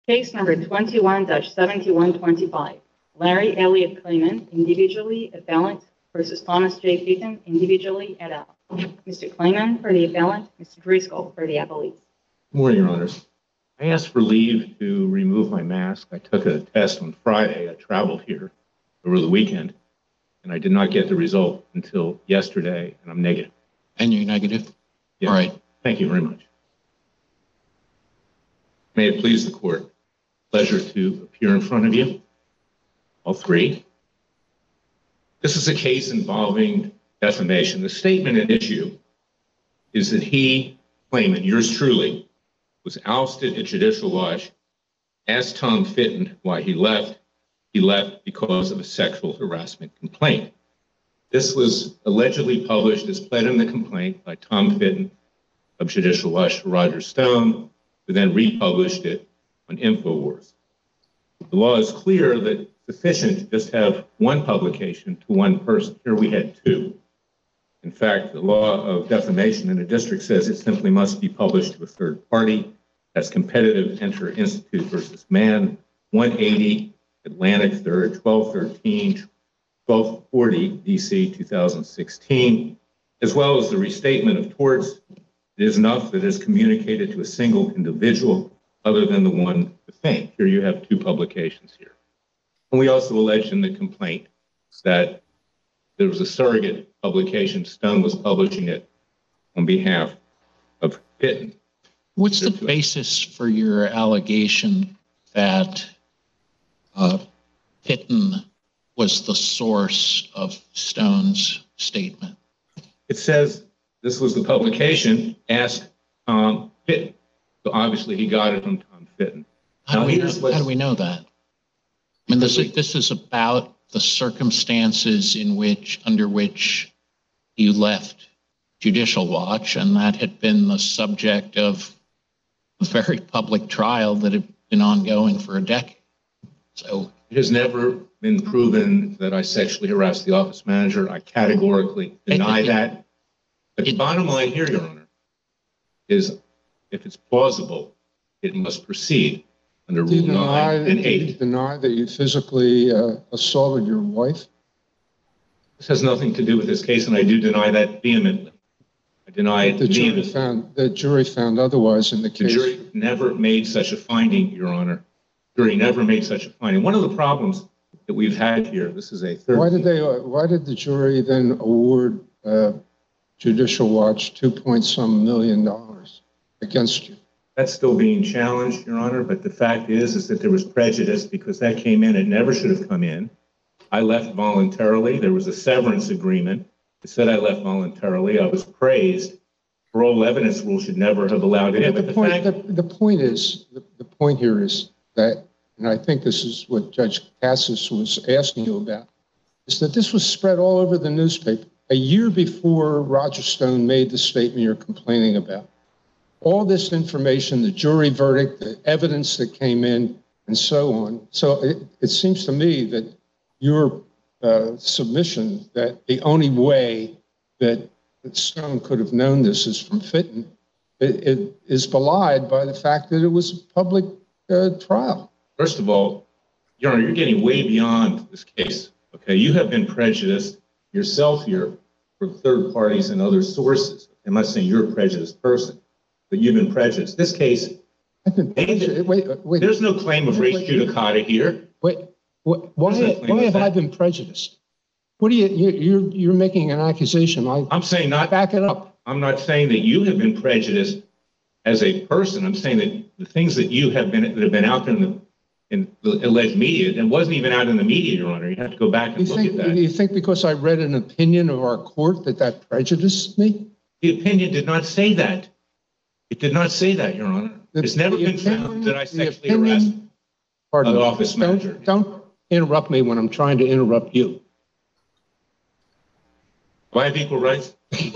Case number 21-7125. Larry Elliott Klayman, individually, appellant, versus Thomas J. Fitton, individually, et al. Mr. Klayman for the appellant, Mr. Driscoll for the appellee. Good morning, Your Honors. I asked for leave to remove my mask. I took a test on Friday. I traveled here over the weekend, and I did not get the result until yesterday, and I'm negative. And you're negative? Yes. All right. Thank you very much. May it please the Court. Pleasure to appear in front of you, all three. This is a case involving defamation. The statement at issue is that he, Klayman, yours truly, was ousted at Judicial Watch, asked Tom Fitton why he left. He left because of a sexual harassment complaint. This was allegedly published as pled in the complaint by Tom Fitton of Judicial Watch to Roger Stone, who then republished it on InfoWars. The law is clear that it's sufficient to just have one publication to one person. Here we had two. In fact, the law of defamation in a district says it simply must be published to a third party. That's Competitive Enter Institute versus Mann, 180 Atlantic 3rd, 1213, 1240 DC 2016, as well as the restatement of torts. It is enough that it is communicated to a single individual other than the one defamed. Here you have two publications here. And we also alleged in the complaint that there was a surrogate publication. Stone was publishing it on behalf of Fitton. What's the basis for your allegation that Fitton was the source of Stone's statement? It says this was the publication, ask Tom Fitton. So obviously he got it from Tom Fitton. How do we know that? I mean, this is about the circumstances under which you left Judicial Watch, and that had been the subject of a very public trial that had been ongoing for a decade. So it has never been proven that I sexually harassed the office manager. I categorically deny that. But the bottom line here, Your Honor, is if it's plausible, it must proceed under Rule 9 and 8. Do you deny that you physically assaulted your wife? This has nothing to do with this case, and I do deny that vehemently. I deny it vehemently. The jury found otherwise in the case. The jury never made such a finding, Your Honor. The jury never made such a finding. One of the problems that we've had here, this is a third. Why did the jury then award Judicial Watch $2.some million against you? That's still being challenged, Your Honor, but the fact is that there was prejudice because that came in. It never should have come in. I left voluntarily. There was a severance agreement. It said I left voluntarily. I was praised. Parole evidence rule should never have allowed it in. The point here is that, and I think this is what Judge Cassis was asking you about, is that this was spread all over the newspaper a year before Roger Stone made the statement you're complaining about. All this information, the jury verdict, the evidence that came in, and so on. So it seems to me that your submission that the only way that Stone could have known this is from Fitton, it is belied by the fact that it was a public trial. First of all, Your Honor, you're getting way beyond this case. Okay, you have been prejudiced yourself here from third parties and other sources. I'm not saying you're a prejudiced person, but you've been prejudiced. This case, there's no claim of race judicata here. Why have I been prejudiced? What are you're making an accusation? I'm saying not. Back it up. I'm not saying that you have been prejudiced as a person. I'm saying that the things that you have been that have been out there in the alleged media, and wasn't even out in the media, Your Honor. You have to go back and look at that. Do you think because I read an opinion of our court that prejudiced me? The opinion did not say that. It did not say that, Your Honor. It's never been found that I sexually harassed the office manager. Don't interrupt me when I'm trying to interrupt you. Do I have equal rights?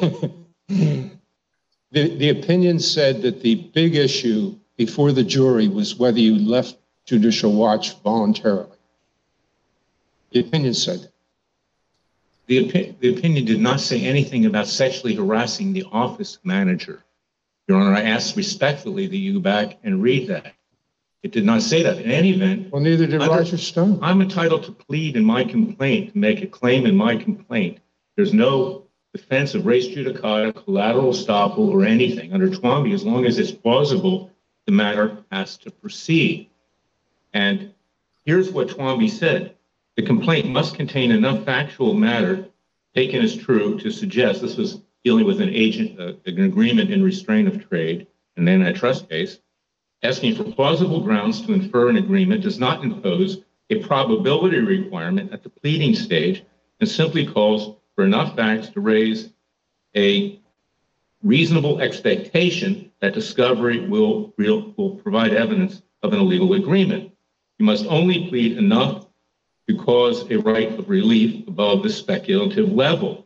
The opinion said that the big issue before the jury was whether you left Judicial Watch voluntarily. The opinion said that. The opinion did not say anything about sexually harassing the office manager. Your Honor, I ask respectfully that you go back and read that. It did not say that. In any event, Well, neither did Roger Stone. I'm entitled to plead in my complaint, to make a claim in my complaint. There's no defense of res judicata, collateral estoppel, or anything. Under Twombly, as long as it's plausible, the matter has to proceed. And here's what Twombly said. The complaint must contain enough factual matter taken as true to suggest, this was dealing with an agreement in restraint of trade, an antitrust case, asking for plausible grounds to infer an agreement does not impose a probability requirement at the pleading stage and simply calls for enough facts to raise a reasonable expectation that discovery will provide evidence of an illegal agreement. You must only plead enough to cause a right of relief above the speculative level.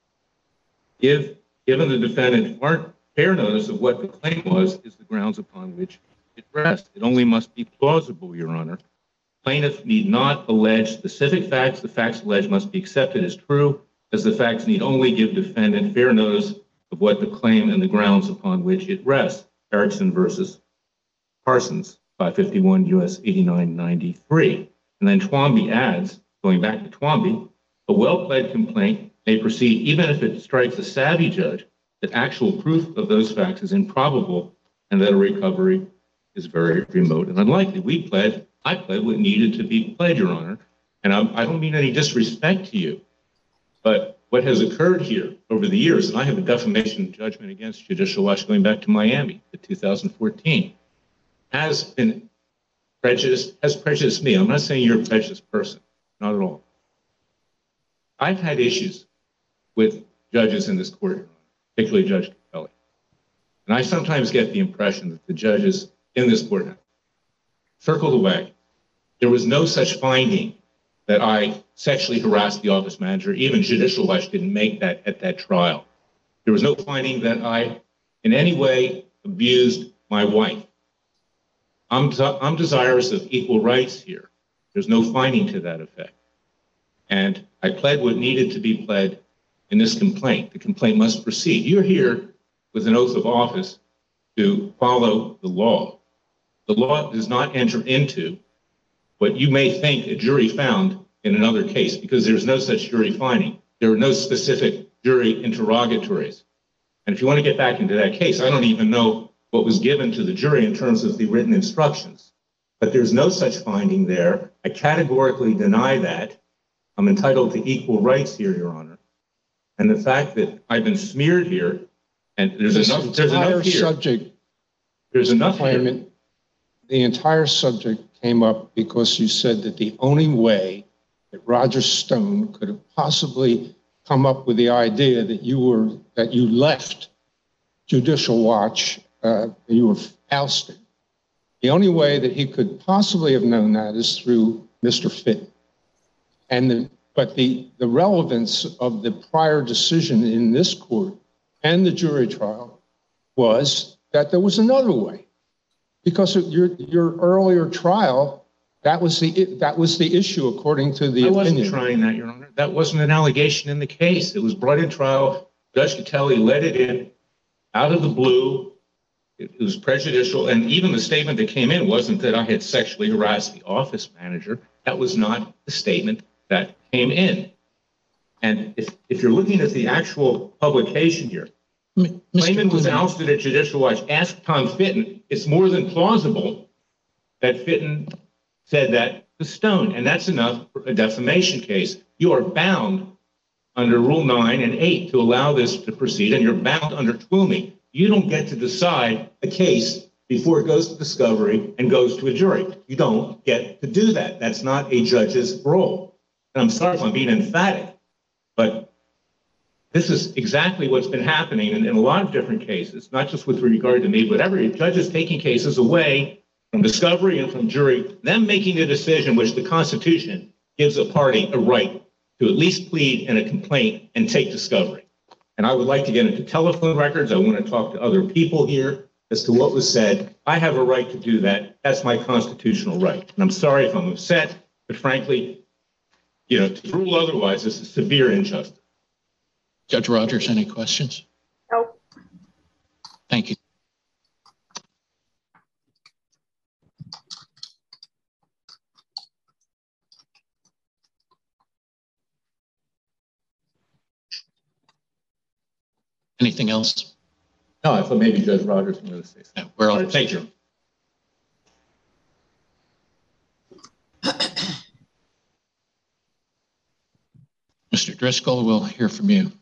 Given the defendant fair notice of what the claim was is the grounds upon which it rests. It only must be plausible, Your Honor. Plaintiff need not allege specific facts. The facts alleged must be accepted as true, as the facts need only give defendant fair notice of what the claim and the grounds upon which it rests. Erickson versus Parsons, 551 U.S. 8993. And then Twombly adds, going back to Twombly, a well-pled complaint may proceed even if it strikes a savvy judge that actual proof of those facts is improbable and that a recovery is very remote and unlikely. I pled what needed to be pled, Your Honor. And I don't mean any disrespect to you, but what has occurred here over the years, and I have a defamation judgment against Judicial Watch going back to Miami in 2014, has prejudiced me. I'm not saying you're a prejudiced person, not at all. I've had issues with judges in this court, particularly Judge Capelli. And I sometimes get the impression that the judges in this court circled away. There was no such finding that I sexually harassed the office manager. Even Judicial Watch didn't make that at that trial. There was no finding that I in any way abused my wife. I'm desirous of equal rights here. There's no finding to that effect. And I pled what needed to be pled in this complaint. The complaint must proceed. You're here with an oath of office to follow the law. The law does not enter into what you may think a jury found in another case, because there's no such jury finding. There are no specific jury interrogatories. And if you want to get back into that case, I don't even know what was given to the jury in terms of the written instructions. But there's no such finding there. I categorically deny that. I'm entitled to equal rights here, Your Honor. And the fact that I've been smeared here, and there's enough here. There's enough here. The entire subject came up because you said that the only way that Roger Stone could have possibly come up with the idea that you left Judicial Watch, you were ousted. The only way that he could possibly have known that is through Mr. Fitton. But the relevance of the prior decision in this court and the jury trial was that there was another way. Because of your earlier trial, that was the issue according to the opinion. I wasn't trying that, Your Honor. That wasn't an allegation in the case. It was brought in trial. Judge Catelli let it in out of the blue. It was prejudicial. And even the statement that came in wasn't that I had sexually harassed the office manager. That was not the statement that came in. And if you're looking at the actual publication here, Clayman was ousted at Judicial Watch. Ask Tom Fitton. It's more than plausible that Fitton said that to Stone, and that's enough for a defamation case. You are bound under Rule 9 and 8 to allow this to proceed, and you're bound under Twomey. You don't get to decide a case before it goes to discovery and goes to a jury. You don't get to do that. That's not a judge's role. And I'm sorry if I'm being emphatic, but this is exactly what's been happening in a lot of different cases, not just with regard to me, but every judge is taking cases away from discovery and from jury, them making a decision which the Constitution gives a party a right to at least plead in a complaint and take discovery. And I would like to get into telephone records. I want to talk to other people here as to what was said. I have a right to do that. That's my constitutional right. And I'm sorry if I'm upset, but frankly, to rule otherwise is a severe injustice. Judge Rogers, any questions? No. Thank you. Anything else? No, I thought maybe Judge Rogers was going to say something. No, we're all. Thank you. Mr. Driscoll, we'll hear from you.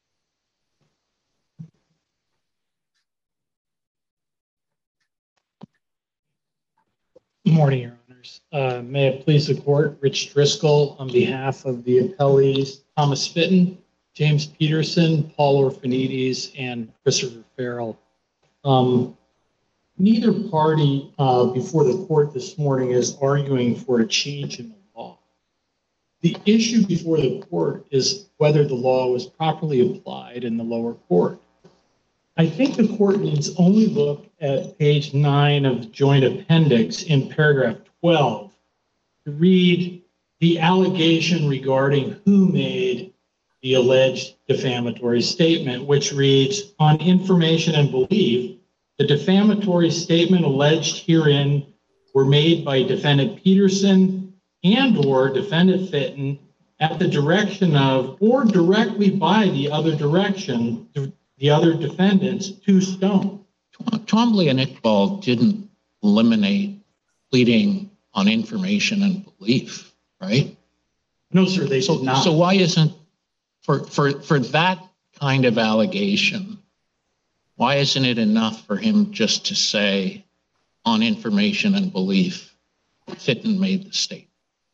Good morning, Your Honors. May it please the court, Rich Driscoll on behalf of the appellees Thomas Fitton, James Peterson, Paul Orphanides, and Christopher Farrell. Neither party before the court this morning is arguing for a change in the law. The issue before the court is whether the law was properly applied in the lower court. I think the court needs only look at page 9 of the joint appendix in paragraph 12 to read the allegation regarding who made the alleged defamatory statement, which reads, on information and belief, the defamatory statement alleged herein were made by defendant Peterson and or defendant Fitton at the direction of or directly by the other defendants to Stone. Twombly and Iqbal didn't eliminate pleading on information and belief, right? No, sir, they did not. So why isn't, for that kind of allegation, why isn't it enough for him just to say on information and belief, Fitton made the statement?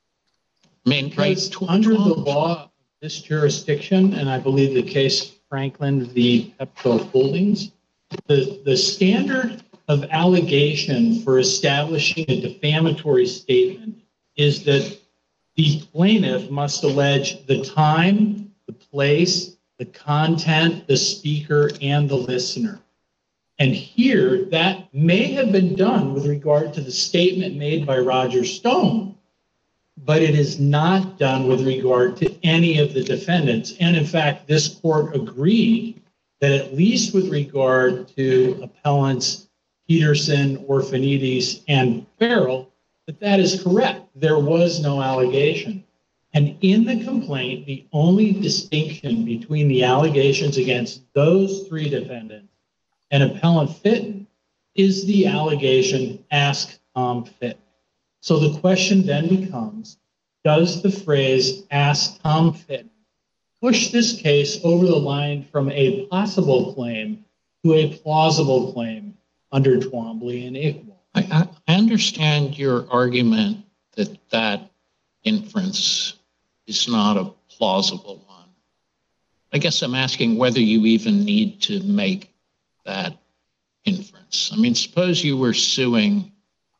I mean, because under the law of this jurisdiction, and I believe the case Franklin v. Pepco Holdings, the standard of allegation for establishing a defamatory statement is that the plaintiff must allege the time, the place, the content, the speaker, and the listener. And here, that may have been done with regard to the statement made by Roger Stone, but it is not done with regard to any of the defendants. And in fact, this court agreed that at least with regard to appellants Peterson, Orphanides, and Farrell, that is correct. There was no allegation. And in the complaint, the only distinction between the allegations against those three defendants and appellant Fitton is the allegation, ask Tom Fitton. So the question then becomes, does the phrase ask Tom Fitton push this case over the line from a possible claim to a plausible claim under Twombly and Iqbal? I understand your argument that that inference is not a plausible one. I guess I'm asking whether you even need to make that inference. I mean, suppose you were suing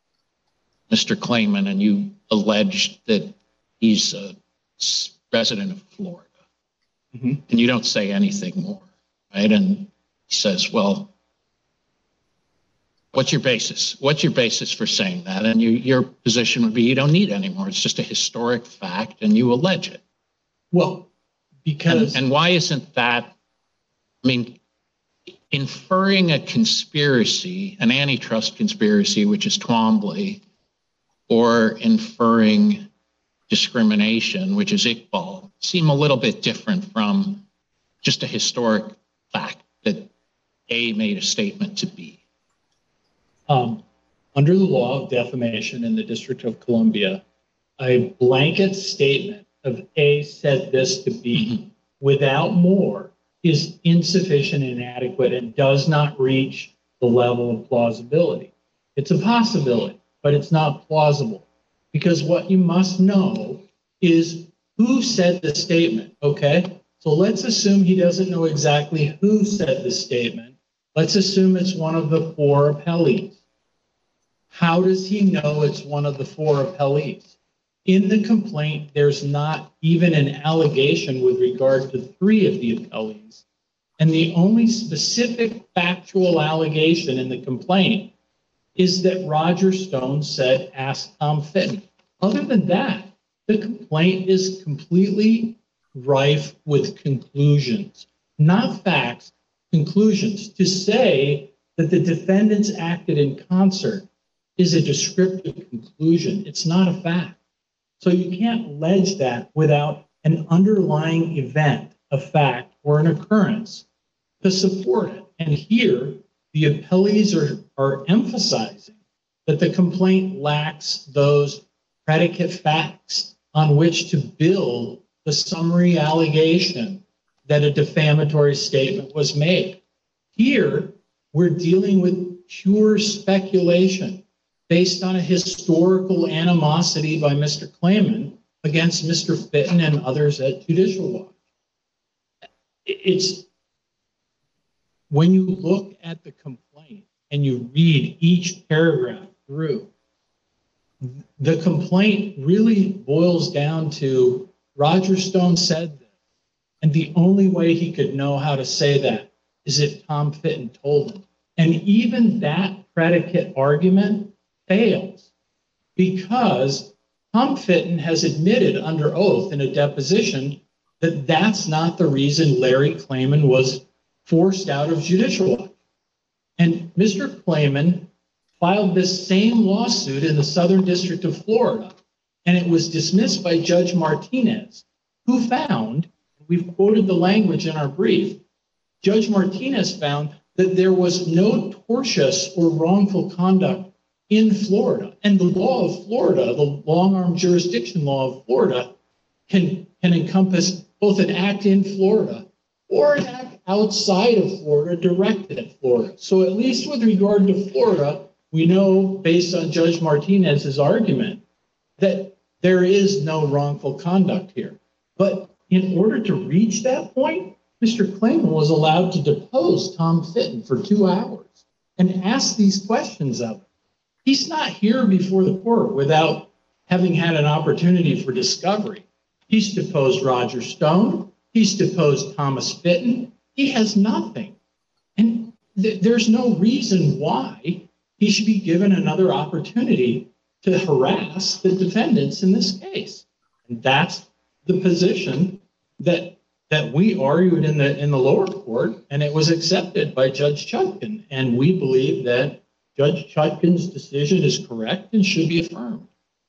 Mr. Klayman and you alleged that he's a resident of Florida, and you don't say anything more, right? And he says, well, what's your basis? What's your basis for saying that? And your position would be you don't need any more. It's just a historic fact, and you allege it. Well, because... And why isn't that, I mean, inferring a conspiracy, an antitrust conspiracy, which is Twombly, or inferring discrimination, which is Iqbal, seem a little bit different from just a historic fact that A made a statement to B. Under the law of defamation in the District of Columbia, a blanket statement of A said this to B without more is insufficient, inadequate, and does not reach the level of plausibility. It's a possibility, but it's not plausible, because what you must know is who said the statement, okay? So let's assume he doesn't know exactly who said the statement. Let's assume it's one of the four appellees. How does he know it's one of the four appellees? In the complaint, there's not even an allegation with regard to three of the appellees. And the only specific factual allegation in the complaint is that Roger Stone said, ask Tom Fitton. Other than that, the complaint is completely rife with conclusions, not facts, conclusions. To say that the defendants acted in concert is a descriptive conclusion. It's not a fact. So you can't allege that without an underlying event, a fact, or an occurrence to support it. And here, the appellees are emphasizing that the complaint lacks those predicate facts on which to build the summary allegation that a defamatory statement was made. Here, we're dealing with pure speculation based on a historical animosity by Mr. Klayman against Mr. Fitton and others at Judicial Watch. It's when you look at the complaint and you read each paragraph through, the complaint really boils down to Roger Stone said this, and the only way he could know how to say that is if Tom Fitton told him. And even that predicate argument fails because Tom Fitton has admitted under oath in a deposition that that's not the reason Larry Klayman was forced out of Judicial Watch. And Mr. Klayman filed this same lawsuit in the Southern District of Florida, and it was dismissed by Judge Martinez, who found, we've quoted the language in our brief, Judge Martinez found that there was no tortious or wrongful conduct in Florida. And the law of Florida, the long-arm jurisdiction law of Florida, can encompass both an act in Florida or an act outside of Florida directed at Florida. So at least with regard to Florida, we know, based on Judge Martinez's argument, that there is no wrongful conduct here. But in order to reach that point, Mr. Klayman was allowed to depose Tom Fitton for 2 hours and ask these questions of him. He's not here before the court without having had an opportunity for discovery. He's deposed Roger Stone. He's deposed Thomas Fitton. He has nothing. And there's no reason why he should be given another opportunity to harass the defendants in this case. And that's the position that we argued in the lower court, and it was accepted by Judge Chutkan. And we believe that Judge Chutkan's decision is correct and should be affirmed.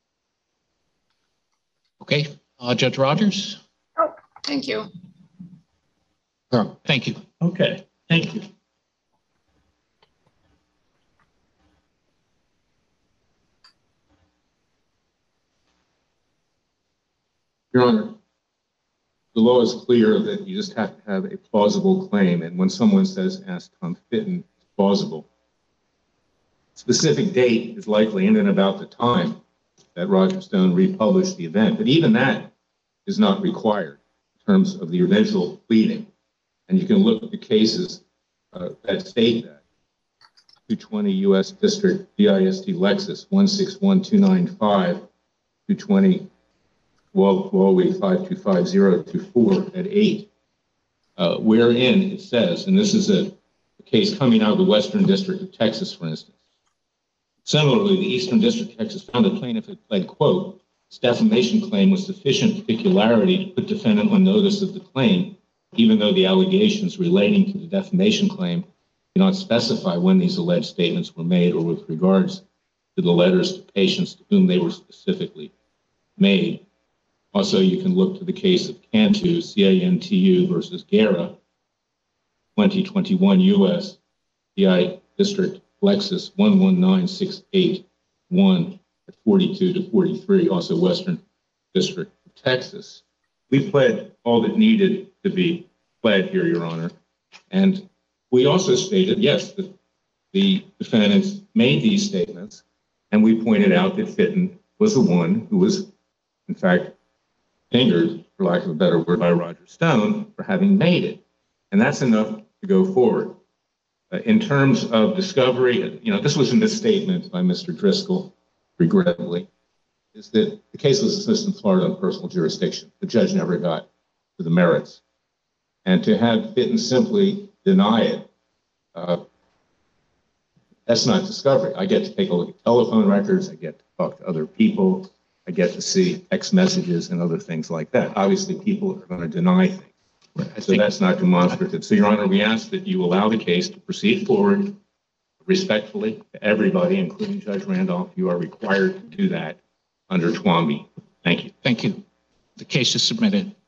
Okay, Judge Rogers? Oh, thank you. No. Thank you. Okay, thank you. Your Honor, the law is clear that you just have to have a plausible claim. And when someone says, ask Tom Fitton, it's plausible. Specific date is likely in and about the time that Roger Stone republished the event. But even that is not required in terms of the eventual pleading. And you can look at the cases that state that. 220 U.S. District VIST Lexus 161295, 220 Huawei 525024 at 8, wherein it says, and this is a case coming out of the Western District of Texas, for instance. Similarly, the Eastern District of Texas found the plaintiff had pled, quote, his defamation claim was sufficient particularity to put defendant on notice of the claim, even though the allegations relating to the defamation claim do not specify when these alleged statements were made or with regards to the letters to patients to whom they were specifically made. Also, you can look to the case of Cantu, C-A-N-T-U versus Guerra, 2021 U.S. PI District Lexus 119681 at 42 to 43, also Western District of Texas. We pled all that needed to be pled here, Your Honor. And we also stated, yes, that the defendants made these statements, and we pointed out that Fitton was the one who was, in fact, fingered, for lack of a better word, by Roger Stone for having made it. And that's enough to go forward. In terms of discovery, this was a misstatement by Mr. Driscoll, regrettably, is that the case was dismissed in Florida on personal jurisdiction. The judge never got to the merits. And to have Fitton simply deny it, that's not discovery. I get to take a look at telephone records. I get to talk to other people. I get to see text messages and other things like that. Obviously, people are going to deny things. So that's not demonstrative. So, Your Honor, we ask that you allow the case to proceed forward respectfully to everybody, including Judge Randolph. You are required to do that under TWAMI. Thank you. Thank you. The case is submitted.